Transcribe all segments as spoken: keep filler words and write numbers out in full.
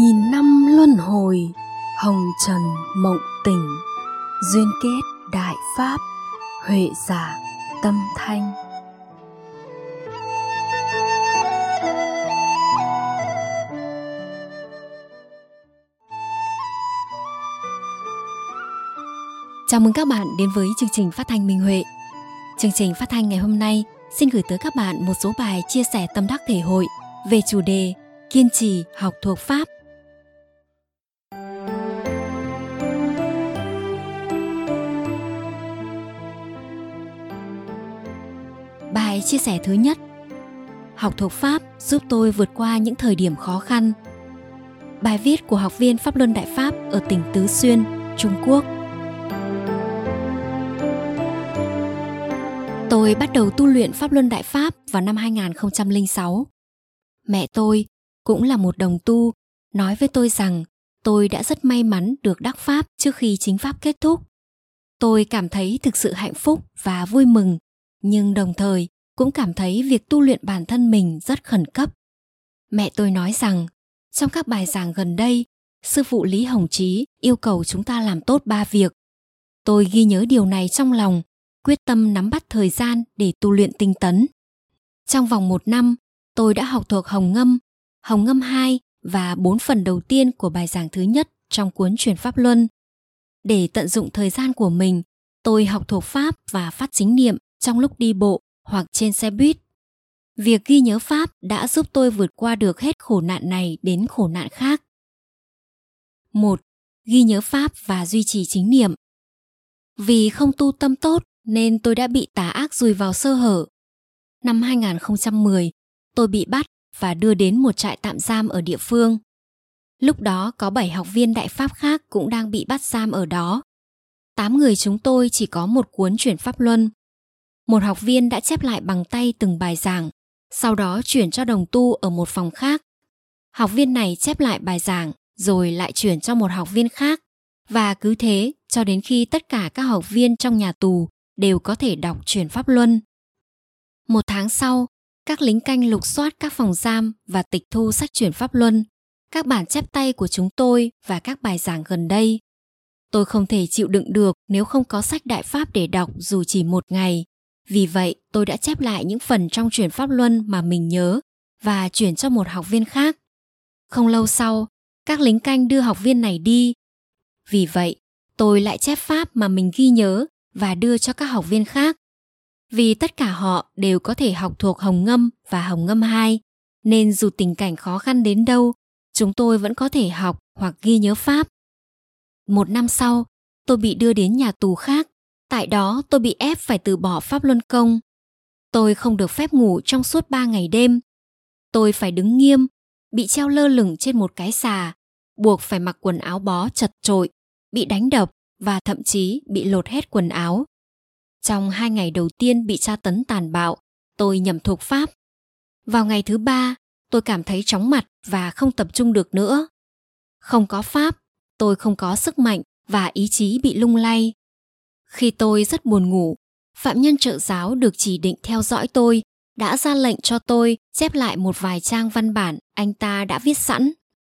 Nghìn năm luân hồi, hồng trần mộng tỉnh, duyên kết đại pháp, huệ giả tâm thanh. Chào mừng các bạn đến với chương trình phát thanh Minh Huệ. Chương trình phát thanh ngày hôm nay xin gửi tới các bạn một số bài chia sẻ tâm đắc thể hội về chủ đề kiên trì học thuộc Pháp. Bài chia sẻ thứ nhất: học thuộc Pháp giúp tôi vượt qua những thời điểm khó khăn. Bài viết của học viên Pháp Luân Đại Pháp ở tỉnh Tứ Xuyên, Trung Quốc. Tôi bắt đầu tu luyện Pháp Luân Đại Pháp vào năm hai nghìn không trăm lẻ sáu. Mẹ tôi, cũng là một đồng tu, nói với tôi rằng tôi đã rất may mắn được đắc Pháp trước khi chính Pháp kết thúc. Tôi cảm thấy thực sự hạnh phúc và vui mừng, nhưng đồng thời cũng cảm thấy việc tu luyện bản thân mình rất khẩn cấp. Mẹ tôi nói rằng, trong các bài giảng gần đây, sư phụ Lý Hồng Chí yêu cầu chúng ta làm tốt ba việc. Tôi ghi nhớ điều này trong lòng, quyết tâm nắm bắt thời gian để tu luyện tinh tấn. Trong vòng một năm, tôi đã học thuộc Hồng Ngâm, Hồng Ngâm hai và bốn phần đầu tiên của bài giảng thứ nhất trong cuốn Truyền Pháp Luân. Để tận dụng thời gian của mình, tôi học thuộc Pháp và phát chính niệm trong lúc đi bộ hoặc trên xe buýt. Việc ghi nhớ Pháp đã giúp tôi vượt qua được hết khổ nạn này đến khổ nạn khác. một. Ghi nhớ Pháp và duy trì chính niệm. Vì không tu tâm tốt nên tôi đã bị tà ác dùi vào sơ hở. Năm hai nghìn không trăm mười, tôi bị bắt và đưa đến một trại tạm giam ở địa phương. Lúc đó có bảy học viên Đại Pháp khác cũng đang bị bắt giam ở đó. Tám người chúng tôi chỉ có một cuốn Chuyển Pháp Luân. Một học viên đã chép lại bằng tay từng bài giảng, sau đó chuyển cho đồng tu ở một phòng khác. Học viên này chép lại bài giảng rồi lại chuyển cho một học viên khác, và cứ thế cho đến khi tất cả các học viên trong nhà tù đều có thể đọc Chuyển Pháp Luân. Một tháng sau, các lính canh lục soát các phòng giam và tịch thu sách Chuyển Pháp Luân, các bản chép tay của chúng tôi và các bài giảng gần đây. Tôi không thể chịu đựng được nếu không có sách Đại Pháp để đọc dù chỉ một ngày. Vì vậy, tôi đã chép lại những phần trong Chuyển Pháp Luân mà mình nhớ và chuyển cho một học viên khác. Không lâu sau, các lính canh đưa học viên này đi. Vì vậy, tôi lại chép Pháp mà mình ghi nhớ và đưa cho các học viên khác. Vì tất cả họ đều có thể học thuộc Hồng Ngâm và Hồng Ngâm hai, nên dù tình cảnh khó khăn đến đâu, chúng tôi vẫn có thể học hoặc ghi nhớ Pháp. Một năm sau, tôi bị đưa đến nhà tù khác. Tại đó tôi bị ép phải từ bỏ Pháp Luân công. Tôi không được phép ngủ trong suốt ba ngày đêm. Tôi phải đứng nghiêm, bị treo lơ lửng trên một cái xà, buộc phải mặc quần áo bó chật chội, bị đánh đập và thậm chí bị lột hết quần áo. Trong hai ngày đầu tiên bị tra tấn tàn bạo, tôi nhẩm thuộc Pháp. Vào ngày thứ ba, tôi cảm thấy chóng mặt và không tập trung được nữa. Không có Pháp, tôi không có sức mạnh và ý chí bị lung lay. Khi tôi rất buồn ngủ, phạm nhân trợ giáo được chỉ định theo dõi tôi đã ra lệnh cho tôi chép lại một vài trang văn bản anh ta đã viết sẵn.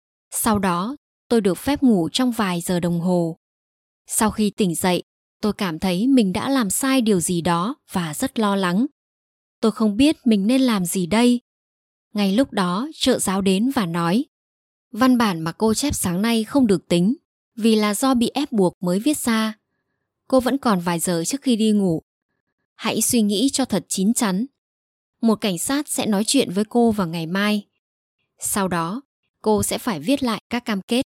Sau đó, tôi được phép ngủ trong vài giờ đồng hồ. Sau khi tỉnh dậy, tôi cảm thấy mình đã làm sai điều gì đó và rất lo lắng. Tôi không biết mình nên làm gì đây. Ngay lúc đó, trợ giáo đến và nói: văn bản mà cô chép sáng nay không được tính, vì là do bị ép buộc mới viết ra. Cô vẫn còn vài giờ trước khi đi ngủ. Hãy suy nghĩ cho thật chín chắn. Một cảnh sát sẽ nói chuyện với cô vào ngày mai. Sau đó, cô sẽ phải viết lại các cam kết.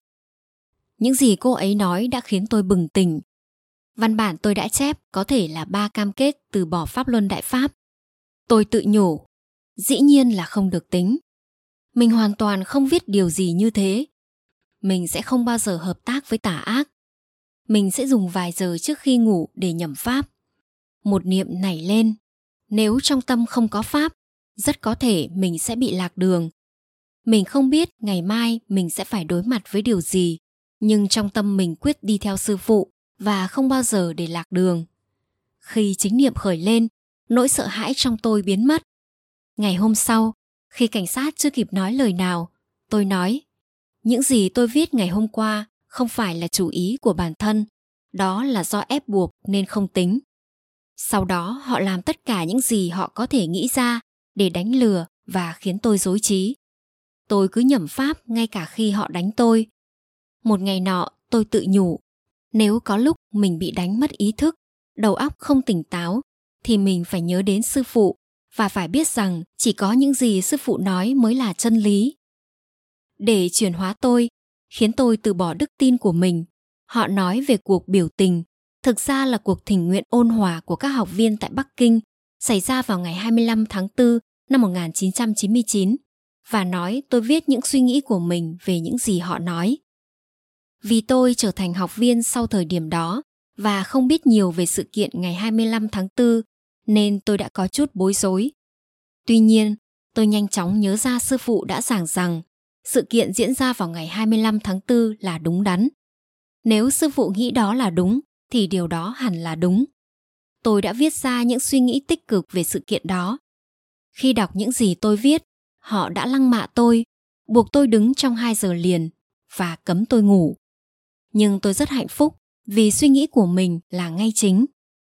Những gì cô ấy nói đã khiến tôi bừng tỉnh. Văn bản tôi đã chép có thể là ba cam kết từ bỏ Pháp Luân Đại Pháp. Tôi tự nhủ, dĩ nhiên là không được tính. Mình hoàn toàn không viết điều gì như thế. Mình sẽ không bao giờ hợp tác với tà ác. Mình sẽ dùng vài giờ trước khi ngủ để nhẩm Pháp. Một niệm nảy lên, nếu trong tâm không có Pháp, rất có thể mình sẽ bị lạc đường. Mình không biết ngày mai mình sẽ phải đối mặt với điều gì, nhưng trong tâm mình quyết đi theo sư phụ và không bao giờ để lạc đường. Khi chính niệm khởi lên, nỗi sợ hãi trong tôi biến mất. Ngày hôm sau, khi cảnh sát chưa kịp nói lời nào, tôi nói: những gì tôi viết ngày hôm qua không phải là chủ ý của bản thân, đó là do ép buộc nên không tính. Sau đó họ làm tất cả những gì họ có thể nghĩ ra để đánh lừa và khiến tôi rối trí. Tôi cứ nhẩm pháp ngay cả khi họ đánh tôi. Một ngày nọ tôi tự nhủ, nếu có lúc mình bị đánh mất ý thức, đầu óc không tỉnh táo, thì mình phải nhớ đến sư phụ và phải biết rằng chỉ có những gì sư phụ nói mới là chân lý. Để chuyển hóa tôi, khiến tôi từ bỏ đức tin của mình, họ nói về cuộc biểu tình, thực ra là cuộc thỉnh nguyện ôn hòa của các học viên tại Bắc Kinh, xảy ra vào ngày hai mươi lăm tháng tư năm một nghìn chín trăm chín mươi chín, và nói tôi viết những suy nghĩ của mình về những gì họ nói. Vì tôi trở thành học viên sau thời điểm đó và không biết nhiều về sự kiện ngày hai mươi lăm tháng tư, nên tôi đã có chút bối rối. Tuy nhiên, tôi nhanh chóng nhớ ra sư phụ đã giảng rằng sự kiện diễn ra vào ngày hai mươi lăm tháng tư là đúng đắn. Nếu sư phụ nghĩ đó là đúng, thì điều đó hẳn là đúng. Tôi đã viết ra những suy nghĩ tích cực về sự kiện đó. Khi đọc những gì tôi viết, họ đã lăng mạ tôi, buộc tôi đứng trong hai giờ liền và cấm tôi ngủ. Nhưng tôi rất hạnh phúc vì suy nghĩ của mình là ngay chính.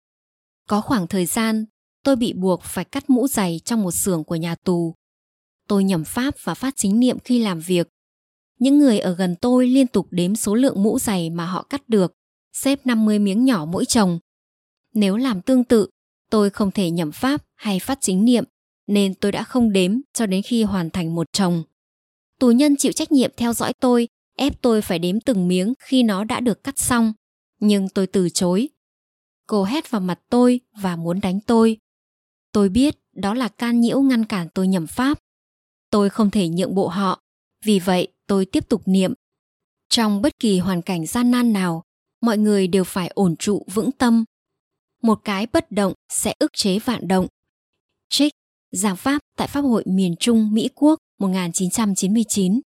Có khoảng thời gian, tôi bị buộc phải cắt mũ giày trong một xưởng của nhà tù. Tôi nhẩm pháp và phát chính niệm khi làm việc. Những người ở gần tôi liên tục đếm số lượng mũ giày mà họ cắt được, xếp năm mươi miếng nhỏ mỗi chồng. Nếu làm tương tự, tôi không thể nhẩm pháp hay phát chính niệm, nên tôi đã không đếm cho đến khi hoàn thành một chồng. Tù nhân chịu trách nhiệm theo dõi tôi, ép tôi phải đếm từng miếng khi nó đã được cắt xong, nhưng tôi từ chối. Cô hét vào mặt tôi và muốn đánh tôi. Tôi biết đó là can nhiễu ngăn cản tôi nhẩm pháp. Tôi không thể nhượng bộ họ, vì vậy tôi tiếp tục niệm. Trong bất kỳ hoàn cảnh gian nan nào, mọi người đều phải ổn trụ vững tâm. Một cái bất động sẽ ức chế vạn động. Trích, giảng pháp tại Pháp hội miền Trung Mỹ Quốc một nghìn chín trăm chín mươi chín.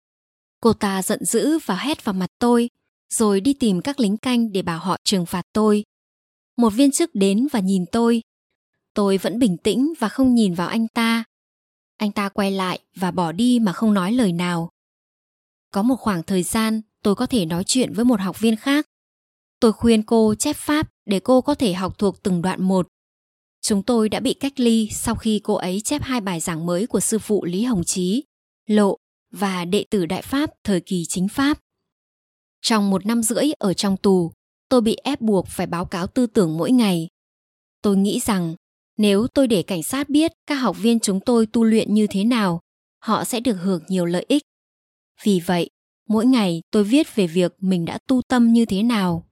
Cô ta giận dữ và hét vào mặt tôi, rồi đi tìm các lính canh để bảo họ trừng phạt tôi. Một viên chức đến và nhìn tôi. Tôi vẫn bình tĩnh và không nhìn vào anh ta. Anh ta quay lại và bỏ đi mà không nói lời nào. Có một khoảng thời gian tôi có thể nói chuyện với một học viên khác. Tôi khuyên cô chép pháp để cô có thể học thuộc từng đoạn một. Chúng tôi đã bị cách ly sau khi cô ấy chép hai bài giảng mới của sư phụ Lý Hồng Chí, Lộ và Đệ tử Đại Pháp thời kỳ chính Pháp. Trong một năm rưỡi ở trong tù, tôi bị ép buộc phải báo cáo tư tưởng mỗi ngày. Tôi nghĩ rằng nếu tôi để cảnh sát biết các học viên chúng tôi tu luyện như thế nào, họ sẽ được hưởng nhiều lợi ích. Vì vậy, mỗi ngày tôi viết về việc mình đã tu tâm như thế nào.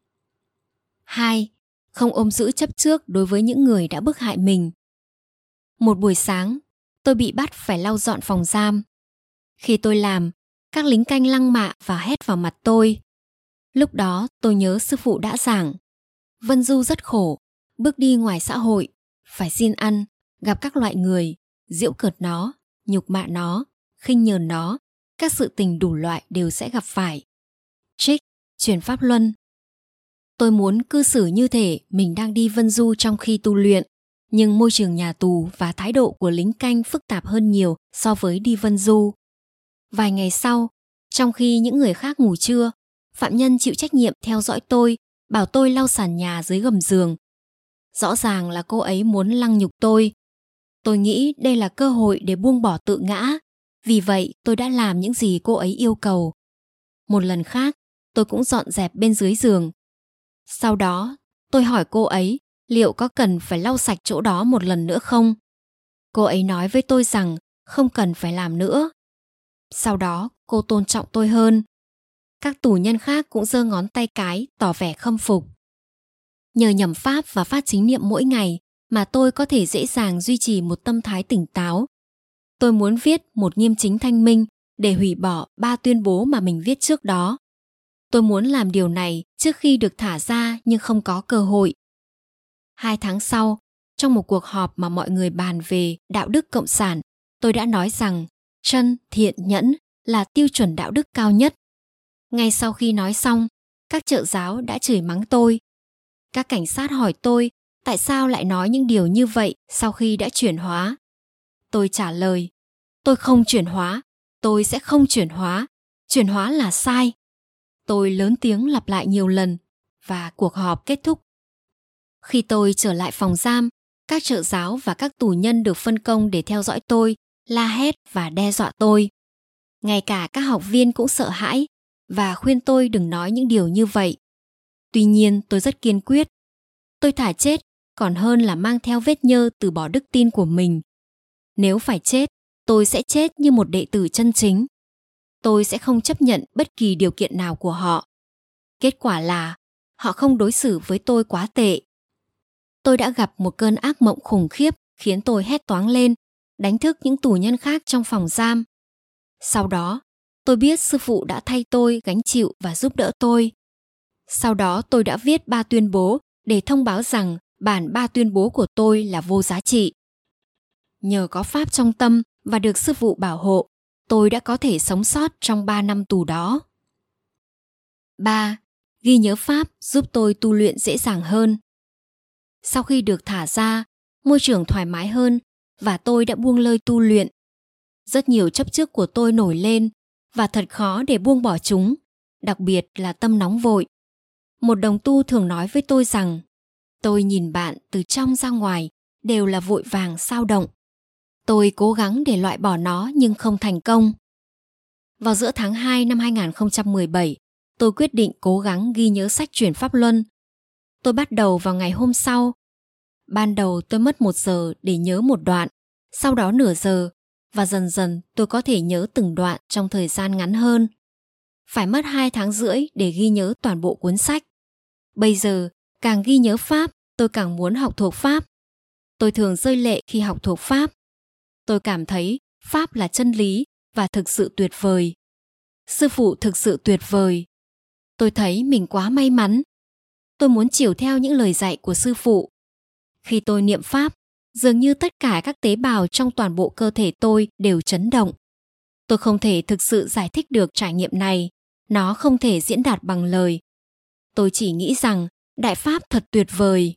hai. Không ôm giữ chấp trước đối với những người đã bức hại mình. Một buổi sáng, tôi bị bắt phải lau dọn phòng giam. Khi tôi làm, các lính canh lăng mạ và hét vào mặt tôi. Lúc đó tôi nhớ sư phụ đã giảng, Vân Du rất khổ, bước đi ngoài xã hội, phải xin ăn, gặp các loại người, giễu cợt nó, nhục mạ nó, khinh nhờn nó, các sự tình đủ loại đều sẽ gặp phải. Trích, Truyền Pháp Luân. Tôi muốn cư xử như thể mình đang đi vân du trong khi tu luyện, nhưng môi trường nhà tù và thái độ của lính canh phức tạp hơn nhiều so với đi vân du. Vài ngày sau, trong khi những người khác ngủ trưa, phạm nhân chịu trách nhiệm theo dõi tôi, bảo tôi lau sàn nhà dưới gầm giường. Rõ ràng là cô ấy muốn lăng nhục tôi. Tôi nghĩ đây là cơ hội để buông bỏ tự ngã, vì vậy tôi đã làm những gì cô ấy yêu cầu. Một lần khác, tôi cũng dọn dẹp bên dưới giường. Sau đó, tôi hỏi cô ấy liệu có cần phải lau sạch chỗ đó một lần nữa không? Cô ấy nói với tôi rằng không cần phải làm nữa. Sau đó, cô tôn trọng tôi hơn. Các tù nhân khác cũng giơ ngón tay cái tỏ vẻ khâm phục. Nhờ nhẩm pháp và phát chính niệm mỗi ngày mà tôi có thể dễ dàng duy trì một tâm thái tỉnh táo. Tôi muốn viết một nghiêm chính thanh minh để hủy bỏ ba tuyên bố mà mình viết trước đó. Tôi muốn làm điều này trước khi được thả ra nhưng không có cơ hội. Hai tháng sau, trong một cuộc họp mà mọi người bàn về đạo đức cộng sản, tôi đã nói rằng chân, thiện, nhẫn là tiêu chuẩn đạo đức cao nhất. Ngay sau khi nói xong, các trợ giáo đã chửi mắng tôi. Các cảnh sát hỏi tôi tại sao lại nói những điều như vậy sau khi đã chuyển hóa. Tôi trả lời, tôi không chuyển hóa, tôi sẽ không chuyển hóa, chuyển hóa là sai. Tôi lớn tiếng lặp lại nhiều lần và cuộc họp kết thúc. Khi tôi trở lại phòng giam, các trợ giáo và các tù nhân được phân công để theo dõi tôi, la hét và đe dọa tôi. Ngay cả các học viên cũng sợ hãi và khuyên tôi đừng nói những điều như vậy. Tuy nhiên, tôi rất kiên quyết. Tôi thà chết còn hơn là mang theo vết nhơ từ bỏ đức tin của mình. Nếu phải chết, tôi sẽ chết như một đệ tử chân chính. Tôi sẽ không chấp nhận bất kỳ điều kiện nào của họ. Kết quả là họ không đối xử với tôi quá tệ. Tôi đã gặp một cơn ác mộng khủng khiếp khiến tôi hét toáng lên, đánh thức những tù nhân khác trong phòng giam. Sau đó, tôi biết sư phụ đã thay tôi gánh chịu và giúp đỡ tôi. Sau đó tôi đã viết ba tuyên bố để thông báo rằng bản ba tuyên bố của tôi là vô giá trị. Nhờ có Pháp trong tâm và được sư phụ bảo hộ, tôi đã có thể sống sót trong ba năm tù đó. ba. Ghi nhớ Pháp giúp tôi tu luyện dễ dàng hơn. Sau khi được thả ra, môi trường thoải mái hơn và tôi đã buông lơi tu luyện. Rất nhiều chấp trước của tôi nổi lên và thật khó để buông bỏ chúng, đặc biệt là tâm nóng vội. Một đồng tu thường nói với tôi rằng, tôi nhìn bạn từ trong ra ngoài đều là vội vàng xao động. Tôi cố gắng để loại bỏ nó nhưng không thành công. Vào giữa tháng hai năm hai nghìn không trăm mười bảy, tôi quyết định cố gắng ghi nhớ sách Chuyển Pháp Luân. Tôi bắt đầu vào ngày hôm sau. Ban đầu tôi mất một giờ để nhớ một đoạn, sau đó nửa giờ, và dần dần tôi có thể nhớ từng đoạn trong thời gian ngắn hơn. Phải mất hai tháng rưỡi để ghi nhớ toàn bộ cuốn sách. Bây giờ, càng ghi nhớ Pháp, tôi càng muốn học thuộc Pháp. Tôi thường rơi lệ khi học thuộc Pháp. Tôi cảm thấy Pháp là chân lý và thực sự tuyệt vời. Sư phụ thực sự tuyệt vời. Tôi thấy mình quá may mắn. Tôi muốn chiều theo những lời dạy của sư phụ. Khi tôi niệm Pháp, dường như tất cả các tế bào trong toàn bộ cơ thể tôi đều chấn động. Tôi không thể thực sự giải thích được trải nghiệm này. Nó không thể diễn đạt bằng lời. Tôi chỉ nghĩ rằng Đại Pháp thật tuyệt vời.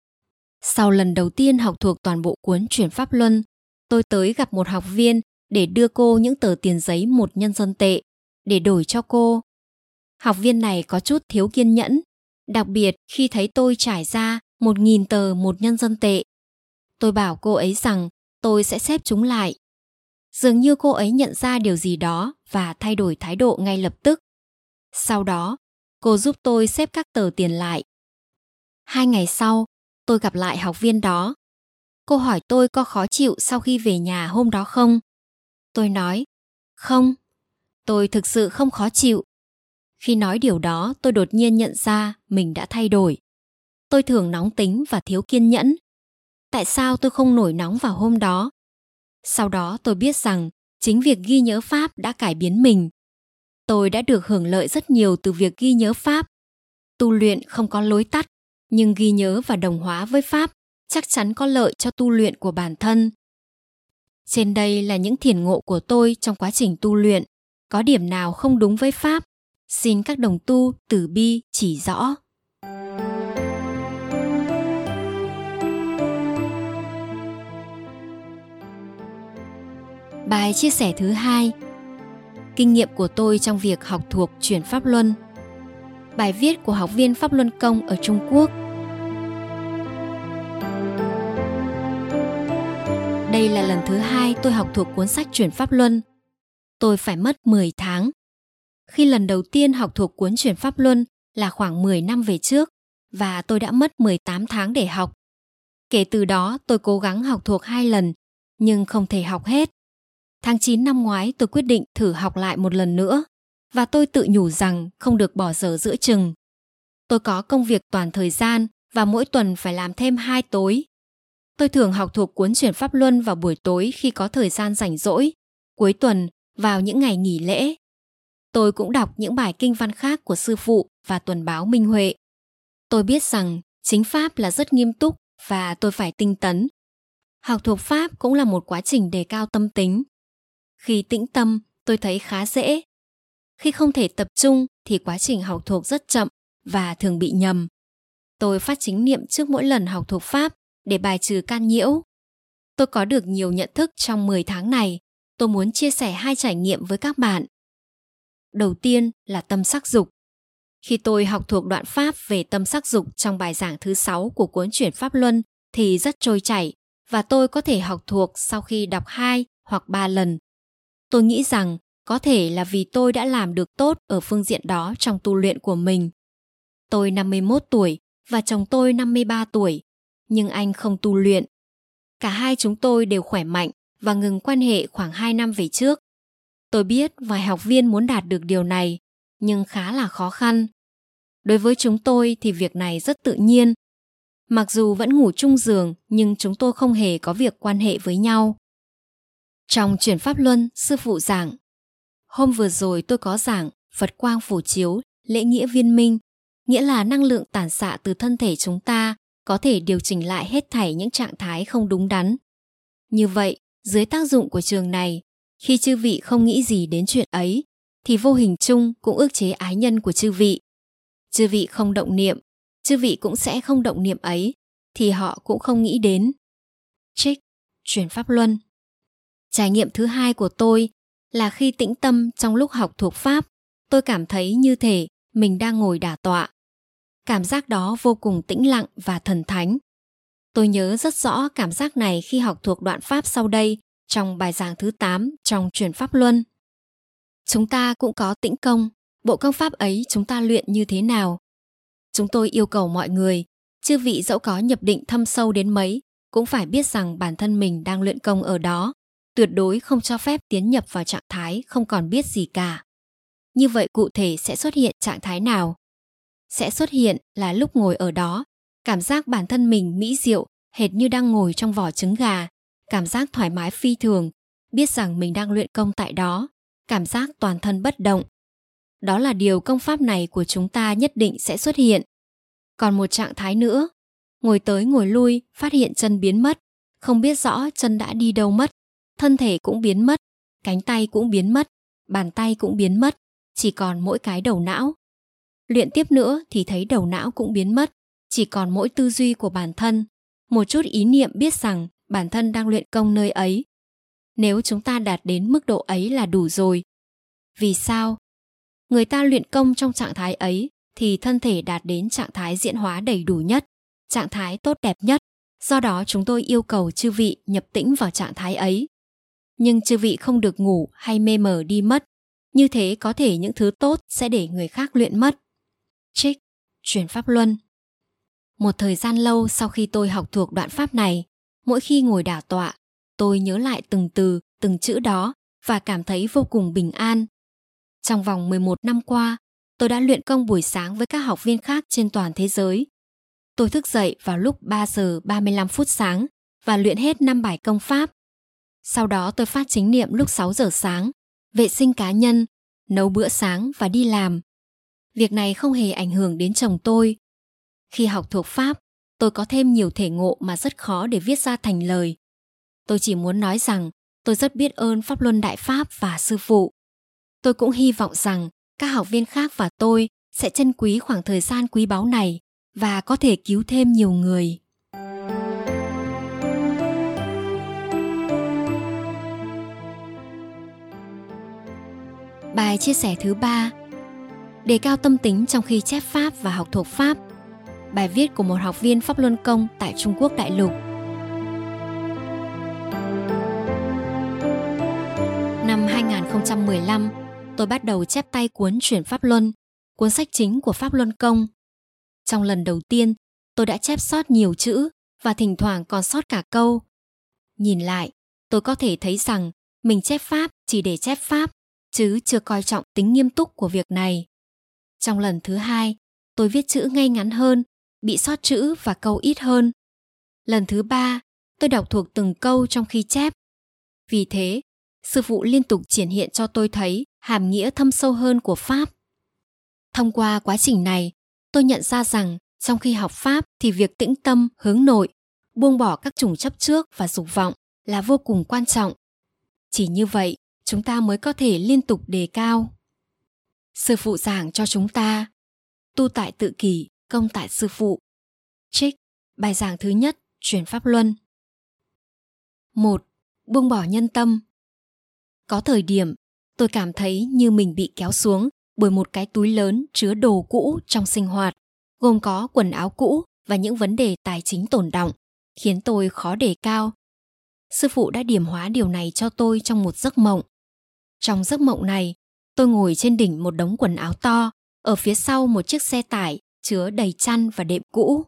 Sau lần đầu tiên học thuộc toàn bộ cuốn Chuyển Pháp Luân, tôi tới gặp một học viên để đưa cô những tờ tiền giấy một nhân dân tệ để đổi cho cô. Học viên này có chút thiếu kiên nhẫn, đặc biệt khi thấy tôi trải ra một nghìn tờ một nhân dân tệ. Tôi bảo cô ấy rằng tôi sẽ xếp chúng lại. Dường như cô ấy nhận ra điều gì đó và thay đổi thái độ ngay lập tức. Sau đó, cô giúp tôi xếp các tờ tiền lại. Hai ngày sau, tôi gặp lại học viên đó. Cô hỏi tôi có khó chịu sau khi về nhà hôm đó không? Tôi nói, không, tôi thực sự không khó chịu. Khi nói điều đó, tôi đột nhiên nhận ra mình đã thay đổi. Tôi thường nóng tính và thiếu kiên nhẫn. Tại sao tôi không nổi nóng vào hôm đó? Sau đó tôi biết rằng chính việc ghi nhớ Pháp đã cải biến mình. Tôi đã được hưởng lợi rất nhiều từ việc ghi nhớ Pháp. Tu luyện không có lối tắt, nhưng ghi nhớ và đồng hóa với Pháp chắc chắn có lợi cho tu luyện của bản thân. Trên đây là những thiền ngộ của tôi trong quá trình tu luyện. Có điểm nào không đúng với Pháp? Xin các đồng tu từ bi chỉ rõ. Bài chia sẻ thứ hai. Kinh nghiệm của tôi trong việc học thuộc Chuyển Pháp Luân. Bài viết của học viên Pháp Luân Công ở Trung Quốc. Đây là lần thứ hai tôi học thuộc cuốn sách Chuyển Pháp Luân. Tôi phải mất mười tháng. Khi lần đầu tiên học thuộc cuốn Chuyển Pháp Luân là khoảng mười năm về trước, và tôi đã mất mười tám tháng để học. Kể từ đó tôi cố gắng học thuộc hai lần, nhưng không thể học hết. Tháng chín năm ngoái tôi quyết định thử học lại một lần nữa, và tôi tự nhủ rằng không được bỏ dở giữa chừng. Tôi có công việc toàn thời gian và mỗi tuần phải làm thêm hai tối. Tôi thường học thuộc cuốn Chuyển Pháp Luân vào buổi tối khi có thời gian rảnh rỗi, cuối tuần, vào những ngày nghỉ lễ. Tôi cũng đọc những bài kinh văn khác của sư phụ và tuần báo Minh Huệ. Tôi biết rằng chính Pháp là rất nghiêm túc và tôi phải tinh tấn. Học thuộc Pháp cũng là một quá trình đề cao tâm tính. Khi tĩnh tâm, tôi thấy khá dễ. Khi không thể tập trung thì quá trình học thuộc rất chậm và thường bị nhầm. Tôi phát chính niệm trước mỗi lần học thuộc Pháp để bài trừ can nhiễu. Tôi có được nhiều nhận thức trong mười tháng này. Tôi muốn chia sẻ hai trải nghiệm với các bạn. Đầu tiên là tâm sắc dục. Khi tôi học thuộc đoạn pháp về tâm sắc dục trong bài giảng thứ sáu của cuốn Chuyển Pháp Luân thì rất trôi chảy và tôi có thể học thuộc sau khi đọc hai hoặc ba lần. Tôi nghĩ rằng có thể là vì tôi đã làm được tốt ở phương diện đó trong tu luyện của mình. Tôi năm mươi mốt tuổi và chồng tôi năm mươi ba tuổi, nhưng anh không tu luyện. Cả hai chúng tôi đều khỏe mạnh và ngừng quan hệ khoảng hai năm về trước. Tôi biết vài học viên muốn đạt được điều này, nhưng khá là khó khăn. Đối với chúng tôi thì việc này rất tự nhiên. Mặc dù vẫn ngủ chung giường, nhưng chúng tôi không hề có việc quan hệ với nhau. Trong Chuyển Pháp Luân, sư phụ giảng. Hôm vừa rồi tôi có giảng Phật quang phổ chiếu, lễ nghĩa viên minh, nghĩa là năng lượng tản xạ từ thân thể chúng ta có thể điều chỉnh lại hết thảy những trạng thái không đúng đắn. Như vậy, dưới tác dụng của trường này, khi chư vị không nghĩ gì đến chuyện ấy, thì vô hình chung cũng ức chế ái nhân của chư vị. Chư vị không động niệm, chư vị cũng sẽ không động niệm ấy, thì họ cũng không nghĩ đến. Trích, Chuyển Pháp Luân. Trải nghiệm thứ hai của tôi là khi tĩnh tâm trong lúc học thuộc Pháp, tôi cảm thấy như thể mình đang ngồi đả tọa. Cảm giác đó vô cùng tĩnh lặng và thần thánh. Tôi nhớ rất rõ cảm giác này khi học thuộc đoạn Pháp sau đây trong bài giảng thứ tám trong Chuyển Pháp Luân. Chúng ta cũng có tĩnh công, bộ công pháp ấy chúng ta luyện như thế nào? Chúng tôi yêu cầu mọi người, chư vị dẫu có nhập định thâm sâu đến mấy, cũng phải biết rằng bản thân mình đang luyện công ở đó, tuyệt đối không cho phép tiến nhập vào trạng thái không còn biết gì cả. Như vậy cụ thể sẽ xuất hiện trạng thái nào? Sẽ xuất hiện là lúc ngồi ở đó, cảm giác bản thân mình mỹ diệu, hệt như đang ngồi trong vỏ trứng gà, cảm giác thoải mái phi thường, biết rằng mình đang luyện công tại đó, cảm giác toàn thân bất động. Đó là điều công pháp này của chúng ta nhất định sẽ xuất hiện. Còn một trạng thái nữa, ngồi tới ngồi lui, phát hiện chân biến mất, không biết rõ chân đã đi đâu mất, thân thể cũng biến mất, cánh tay cũng biến mất, bàn tay cũng biến mất, chỉ còn mỗi cái đầu não. Luyện tiếp nữa thì thấy đầu não cũng biến mất, chỉ còn mỗi tư duy của bản thân, một chút ý niệm biết rằng bản thân đang luyện công nơi ấy. Nếu chúng ta đạt đến mức độ ấy là đủ rồi. Vì sao? Người ta luyện công trong trạng thái ấy thì thân thể đạt đến trạng thái diễn hóa đầy đủ nhất, trạng thái tốt đẹp nhất. Do đó chúng tôi yêu cầu chư vị nhập tĩnh vào trạng thái ấy. Nhưng chư vị không được ngủ hay mê mờ đi mất. Như thế có thể những thứ tốt sẽ để người khác luyện mất. Trích, Chuyển Pháp Luân. Một thời gian lâu sau khi tôi học thuộc đoạn pháp này, mỗi khi ngồi đả tọa, tôi nhớ lại từng từ, từng chữ đó và cảm thấy vô cùng bình an. Trong vòng mười một năm qua, tôi đã luyện công buổi sáng với các học viên khác trên toàn thế giới. Tôi thức dậy vào lúc ba giờ ba mươi lăm phút sáng và luyện hết năm bài công pháp. Sau đó tôi phát chính niệm lúc sáu giờ sáng, vệ sinh cá nhân, nấu bữa sáng và đi làm. Việc này không hề ảnh hưởng đến chồng tôi. Khi học thuộc Pháp, tôi có thêm nhiều thể ngộ mà rất khó để viết ra thành lời. Tôi chỉ muốn nói rằng tôi rất biết ơn Pháp Luân Đại Pháp và sư phụ. Tôi cũng hy vọng rằng các học viên khác và tôi sẽ trân quý khoảng thời gian quý báu này và có thể cứu thêm nhiều người. Bài chia sẻ thứ ba: đề cao tâm tính trong khi chép Pháp và học thuộc Pháp. Bài viết của một học viên Pháp Luân Công tại Trung Quốc đại lục. Năm hai không một lăm, tôi bắt đầu chép tay cuốn Chuyển Pháp Luân, cuốn sách chính của Pháp Luân Công. Trong lần đầu tiên, tôi đã chép sót nhiều chữ và thỉnh thoảng còn sót cả câu. Nhìn lại, tôi có thể thấy rằng mình chép Pháp chỉ để chép Pháp, chứ chưa coi trọng tính nghiêm túc của việc này. Trong lần thứ hai, tôi viết chữ ngay ngắn hơn, bị sót chữ và câu ít hơn. Lần thứ ba, tôi đọc thuộc từng câu trong khi chép. Vì thế, sư phụ liên tục triển hiện cho tôi thấy hàm nghĩa thâm sâu hơn của Pháp. Thông qua quá trình này, tôi nhận ra rằng trong khi học Pháp thì việc tĩnh tâm, hướng nội, buông bỏ các chủng chấp trước và dục vọng là vô cùng quan trọng. Chỉ như vậy, chúng ta mới có thể liên tục đề cao. Sư phụ giảng cho chúng ta: tu tại tự kỷ, công tại sư phụ. Trích bài giảng thứ nhất, Chuyển Pháp Luân. một. Buông bỏ nhân tâm. Có thời điểm, tôi cảm thấy như mình bị kéo xuống bởi một cái túi lớn chứa đồ cũ trong sinh hoạt, gồm có quần áo cũ và những vấn đề tài chính tồn đọng, khiến tôi khó đề cao. Sư phụ đã điểm hóa điều này cho tôi trong một giấc mộng. Trong giấc mộng này, tôi ngồi trên đỉnh một đống quần áo to, ở phía sau một chiếc xe tải chứa đầy chăn và đệm cũ.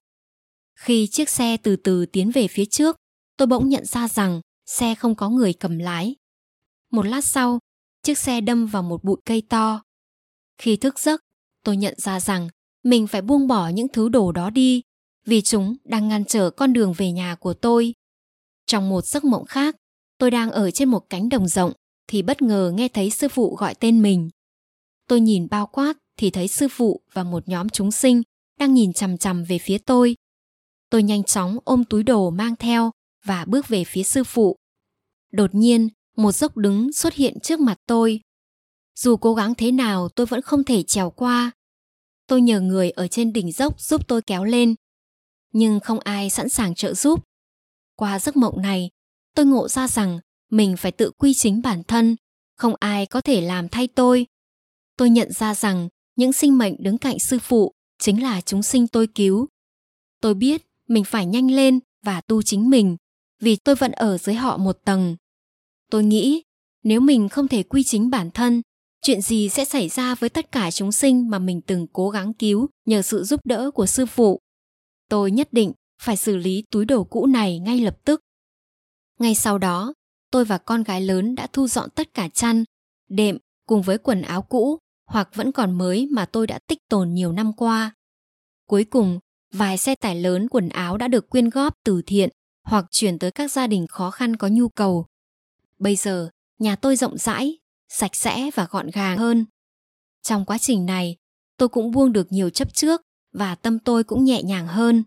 Khi chiếc xe từ từ tiến về phía trước, tôi bỗng nhận ra rằng xe không có người cầm lái. Một lát sau, chiếc xe đâm vào một bụi cây to. Khi thức giấc, tôi nhận ra rằng mình phải buông bỏ những thứ đồ đó đi, vì chúng đang ngăn trở con đường về nhà của tôi. Trong một giấc mộng khác, tôi đang ở trên một cánh đồng rộng thì bất ngờ nghe thấy sư phụ gọi tên mình. Tôi nhìn bao quát thì thấy sư phụ và một nhóm chúng sinh đang nhìn chằm chằm về phía tôi. Tôi nhanh chóng ôm túi đồ mang theo và bước về phía sư phụ. Đột nhiên, một dốc đứng xuất hiện trước mặt tôi. Dù cố gắng thế nào tôi vẫn không thể trèo qua. Tôi nhờ người ở trên đỉnh dốc giúp tôi kéo lên, nhưng không ai sẵn sàng trợ giúp. Qua giấc mộng này, tôi ngộ ra rằng mình phải tự quy chính bản thân, không ai có thể làm thay tôi. Tôi nhận ra rằng những sinh mệnh đứng cạnh sư phụ chính là chúng sinh tôi cứu. Tôi biết mình phải nhanh lên và tu chính mình, vì tôi vẫn ở dưới họ một tầng. Tôi nghĩ nếu mình không thể quy chính bản thân, chuyện gì sẽ xảy ra với tất cả chúng sinh mà mình từng cố gắng cứu nhờ sự giúp đỡ của sư phụ. Tôi nhất định phải xử lý túi đồ cũ này ngay lập tức. Ngay sau đó, tôi và con gái lớn đã thu dọn tất cả chăn, đệm cùng với quần áo cũ hoặc vẫn còn mới mà tôi đã tích tồn nhiều năm qua. Cuối cùng, vài xe tải lớn quần áo đã được quyên góp từ thiện hoặc chuyển tới các gia đình khó khăn có nhu cầu. Bây giờ, nhà tôi rộng rãi, sạch sẽ và gọn gàng hơn. Trong quá trình này, tôi cũng buông được nhiều chấp trước và tâm tôi cũng nhẹ nhàng hơn.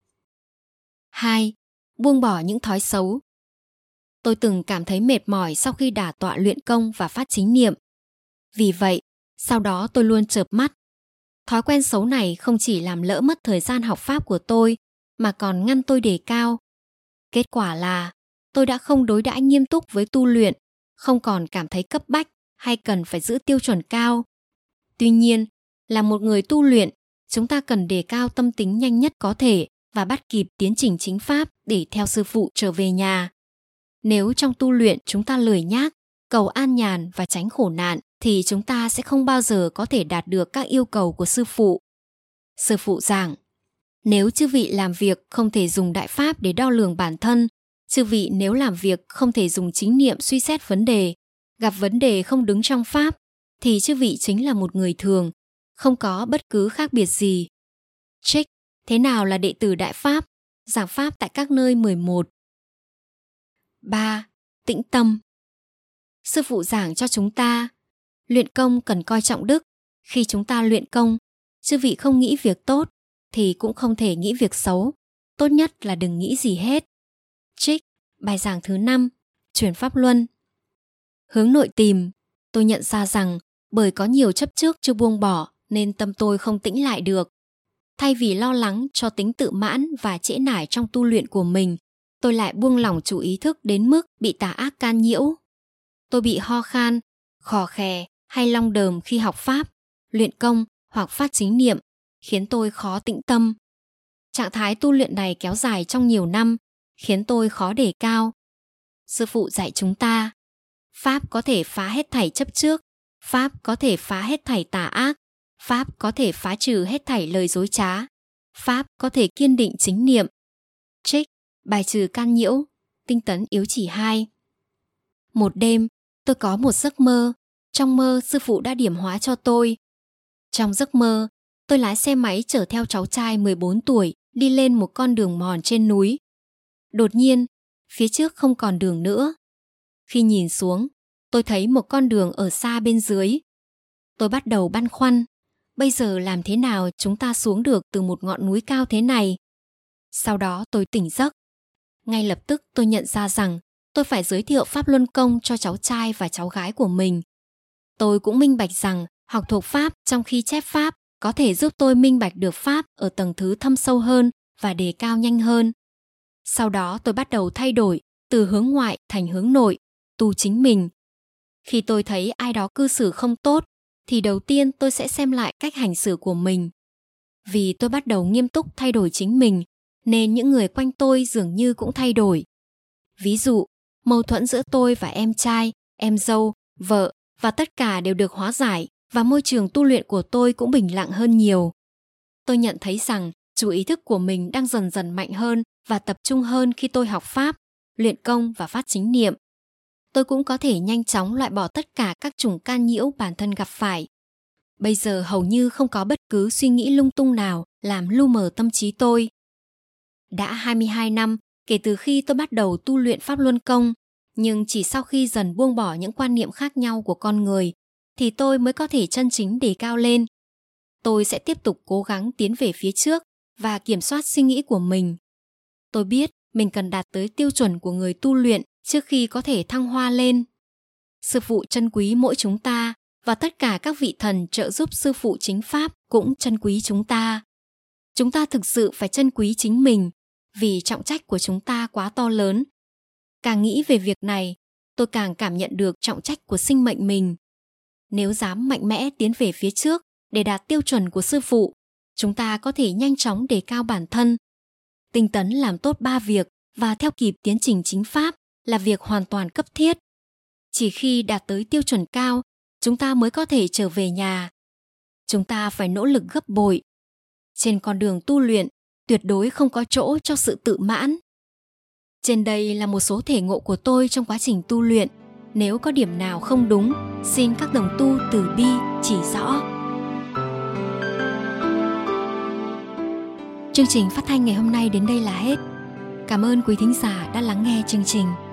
hai. Buông bỏ những thói xấu. Tôi từng cảm thấy mệt mỏi sau khi đả tọa luyện công và phát chính niệm. Vì vậy, sau đó tôi luôn chợp mắt. Thói quen xấu này không chỉ làm lỡ mất thời gian học pháp của tôi, mà còn ngăn tôi đề cao. Kết quả là tôi đã không đối đãi nghiêm túc với tu luyện, không còn cảm thấy cấp bách hay cần phải giữ tiêu chuẩn cao. Tuy nhiên, là một người tu luyện, chúng ta cần đề cao tâm tính nhanh nhất có thể và bắt kịp tiến trình chính pháp để theo sư phụ trở về nhà. Nếu trong tu luyện chúng ta lười nhác, cầu an nhàn và tránh khổ nạn, thì chúng ta sẽ không bao giờ có thể đạt được các yêu cầu của sư phụ. Sư phụ giảng, nếu chư vị làm việc không thể dùng đại pháp để đo lường bản thân, chư vị nếu làm việc không thể dùng chính niệm suy xét vấn đề, gặp vấn đề không đứng trong pháp, thì chư vị chính là một người thường, không có bất cứ khác biệt gì. Trích, thế nào là đệ tử đại pháp? Giảng pháp tại các nơi mười một. ba. Tĩnh tâm. Sư phụ giảng cho chúng ta, luyện công cần coi trọng đức. Khi chúng ta luyện công, chư vị không nghĩ việc tốt, thì cũng không thể nghĩ việc xấu. Tốt nhất là đừng nghĩ gì hết. Trích, bài giảng thứ năm, Chuyển Pháp Luân. Hướng nội tìm, tôi nhận ra rằng bởi có nhiều chấp trước chưa buông bỏ nên tâm tôi không tĩnh lại được. Thay vì lo lắng cho tính tự mãn và trễ nải trong tu luyện của mình, tôi lại buông lỏng chủ ý thức đến mức bị tà ác can nhiễu. Tôi bị ho khan, khò khè hay long đờm khi học pháp, luyện công hoặc phát chính niệm, khiến tôi khó tĩnh tâm. Trạng thái tu luyện này kéo dài trong nhiều năm, khiến tôi khó đề cao. Sư phụ dạy chúng ta, pháp có thể phá hết thảy chấp trước, pháp có thể phá hết thảy tà ác, pháp có thể phá trừ hết thảy lời dối trá, pháp có thể kiên định chính niệm. Trích, bài trừ can nhiễu, tinh tấn yếu chỉ hai. Một đêm, tôi có một giấc mơ. Trong mơ, sư phụ đã điểm hóa cho tôi. Trong giấc mơ, tôi lái xe máy chở theo cháu trai mười bốn tuổi đi lên một con đường mòn trên núi. Đột nhiên, phía trước không còn đường nữa. Khi nhìn xuống, tôi thấy một con đường ở xa bên dưới. Tôi bắt đầu băn khoăn, bây giờ làm thế nào chúng ta xuống được từ một ngọn núi cao thế này? Sau đó tôi tỉnh giấc. Ngay lập tức tôi nhận ra rằng tôi phải giới thiệu Pháp Luân Công cho cháu trai và cháu gái của mình. Tôi cũng minh bạch rằng học thuộc Pháp trong khi chép Pháp có thể giúp tôi minh bạch được Pháp ở tầng thứ thâm sâu hơn và đề cao nhanh hơn. Sau đó tôi bắt đầu thay đổi từ hướng ngoại thành hướng nội, tu chính mình. Khi tôi thấy ai đó cư xử không tốt, thì đầu tiên tôi sẽ xem lại cách hành xử của mình. Vì tôi bắt đầu nghiêm túc thay đổi chính mình, nên những người quanh tôi dường như cũng thay đổi. Ví dụ, mâu thuẫn giữa tôi và em trai, em dâu, vợ và tất cả đều được hóa giải, và môi trường tu luyện của tôi cũng bình lặng hơn nhiều. Tôi nhận thấy rằng chủ ý thức của mình đang dần dần mạnh hơn và tập trung hơn khi tôi học pháp, luyện công và phát chính niệm. Tôi cũng có thể nhanh chóng loại bỏ tất cả các chủng can nhiễu bản thân gặp phải. Bây giờ hầu như không có bất cứ suy nghĩ lung tung nào làm lu mờ tâm trí tôi. Đã hai mươi hai năm kể từ khi tôi bắt đầu tu luyện Pháp Luân Công, nhưng chỉ sau khi dần buông bỏ những quan niệm khác nhau của con người, thì tôi mới có thể chân chính đề cao lên. Tôi sẽ tiếp tục cố gắng tiến về phía trước và kiểm soát suy nghĩ của mình. Tôi biết mình cần đạt tới tiêu chuẩn của người tu luyện trước khi có thể thăng hoa lên. Sư phụ trân quý mỗi chúng ta, và tất cả các vị thần trợ giúp sư phụ chính pháp cũng trân quý chúng ta. Chúng ta thực sự phải trân quý chính mình, vì trọng trách của chúng ta quá to lớn. Càng nghĩ về việc này, tôi càng cảm nhận được trọng trách của sinh mệnh mình. Nếu dám mạnh mẽ tiến về phía trước để đạt tiêu chuẩn của sư phụ, chúng ta có thể nhanh chóng đề cao bản thân. Tinh tấn làm tốt ba việc và theo kịp tiến trình chính pháp là việc hoàn toàn cấp thiết. Chỉ khi đạt tới tiêu chuẩn cao, chúng ta mới có thể trở về nhà. Chúng ta phải nỗ lực gấp bội. Trên con đường tu luyện, tuyệt đối không có chỗ cho sự tự mãn. Trên đây là một số thể ngộ của tôi trong quá trình tu luyện. Nếu có điểm nào không đúng, xin các đồng tu từ bi chỉ rõ. Chương trình phát thanh ngày hôm nay đến đây là hết. Cảm ơn quý thính giả đã lắng nghe chương trình.